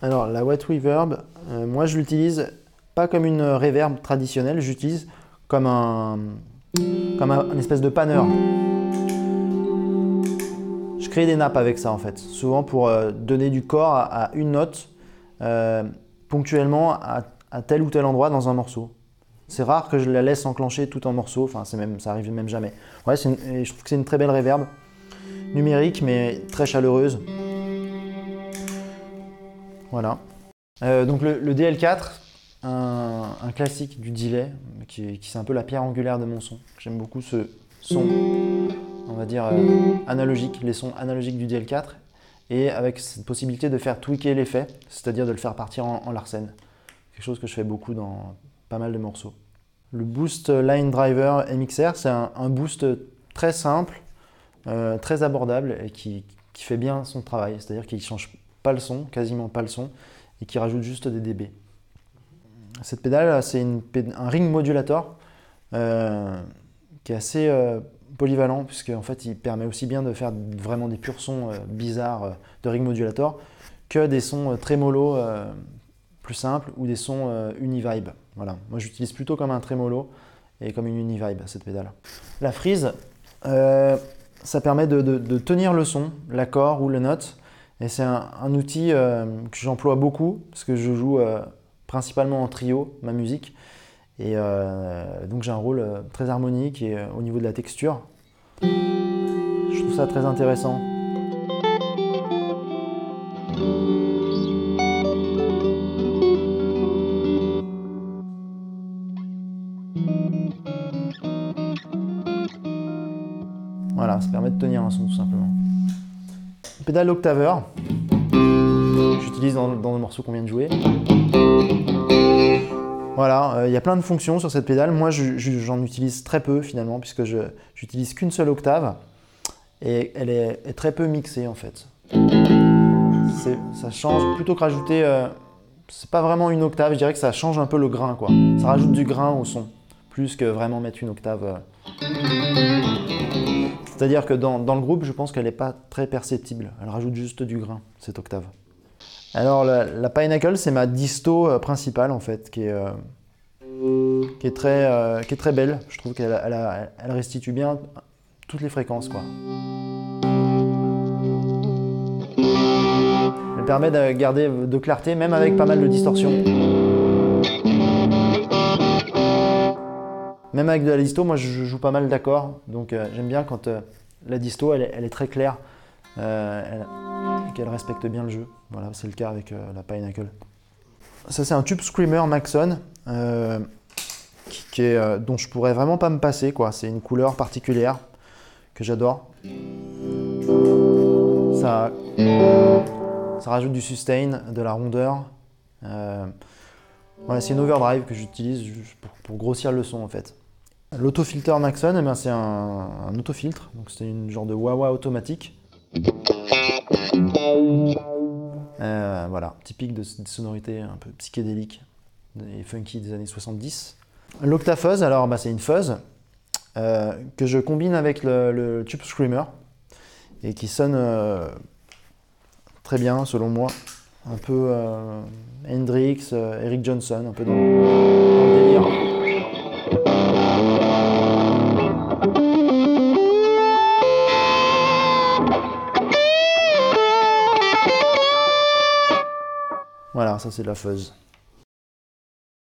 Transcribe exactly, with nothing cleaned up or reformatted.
Alors la wet reverb, euh, moi je l'utilise pas comme une reverb traditionnelle, j'utilise comme un, comme un, un espèce de panneur. Je crée des nappes avec ça en fait, souvent pour euh, donner du corps à, à une note euh, ponctuellement à, à tel ou tel endroit dans un morceau. C'est rare que je la laisse enclencher tout en morceau, enfin c'est même, ça arrive même jamais. Ouais, c'est une, je trouve que c'est une très belle reverb, numérique mais très chaleureuse. Voilà. Euh, donc le, le D L quatre, un, un classique du delay, qui, qui c'est un peu la pierre angulaire de mon son. J'aime beaucoup ce son, on va dire euh, analogique, les sons analogiques du D L quatre, et avec cette possibilité de faire tweaker l'effet, c'est-à-dire de le faire partir en, en Larsen. Quelque chose que je fais beaucoup dans pas mal de morceaux. Le Boost Line Driver M X R, c'est un, un boost très simple, euh, très abordable et qui, qui fait bien son travail, c'est-à-dire qu'il ne change pas le son, quasiment pas le son, et qui rajoute juste des dB. Cette pédale, c'est une, un ring modulator euh, qui est assez euh, polyvalent, puisqu'en fait, il permet aussi bien de faire vraiment des purs sons euh, bizarres euh, de ring modulator que des sons euh, trémolo euh, plus simples ou des sons euh, univibe. Voilà. Moi, j'utilise plutôt comme un trémolo et comme une univibe cette pédale. La freeze, euh, ça permet de, de, de tenir le son, l'accord ou la note. Et c'est un, un outil euh, que j'emploie beaucoup parce que je joue euh, principalement en trio, ma musique. Et euh, donc j'ai un rôle euh, très harmonique et euh, au niveau de la texture. Je trouve ça très intéressant. Voilà, ça permet de tenir un son tout simplement. Pédale octaveur. J'utilise dans, dans le morceau qu'on vient de jouer. Voilà, il euh, y a plein de fonctions sur cette pédale. Moi, j'en utilise très peu finalement, puisque je n'utilise qu'une seule octave et elle est, est très peu mixée en fait. Ça change, plutôt que rajouter, euh, c'est pas vraiment une octave, je dirais que ça change un peu le grain, quoi. Ça rajoute du grain au son, plus que vraiment mettre une octave. Euh... C'est-à-dire que dans, dans le groupe, je pense qu'elle n'est pas très perceptible. Elle rajoute juste du grain, cette octave. Alors la, la Pinnacle, c'est ma disto euh, principale en fait, qui est, euh, qui est, très, euh, qui est très belle. Je trouve qu'elle elle, elle restitue bien toutes les fréquences, quoi. Elle permet de garder de clarté, même avec pas mal de distorsion. Même avec de la disto, moi je joue pas mal d'accords, donc euh, j'aime bien quand euh, la disto elle, elle est très claire. Euh, qu'elle respecte bien le jeu. Voilà, c'est le cas avec euh, la Pinnacle. Ça, c'est un tube screamer Maxon euh, qui, qui est, euh, dont je pourrais vraiment pas me passer, quoi. C'est une couleur particulière que j'adore. Ça, ça rajoute du sustain, de la rondeur. Euh, voilà, c'est une overdrive que j'utilise pour, pour grossir le son en fait. L'autofilter Maxon, eh ben, c'est un, un autofiltre, donc c'est une genre de wah-wah automatique. Euh, voilà, typique de, de sonorités un peu psychédéliques et funky des années soixante-dix. L'Octafuzz, alors bah, c'est une fuzz euh, que je combine avec le, le Tube Screamer et qui sonne euh, très bien selon moi. Un peu euh, Hendrix, euh, Eric Johnson, un peu dans, dans le délire. Voilà, ça c'est de la fuzz.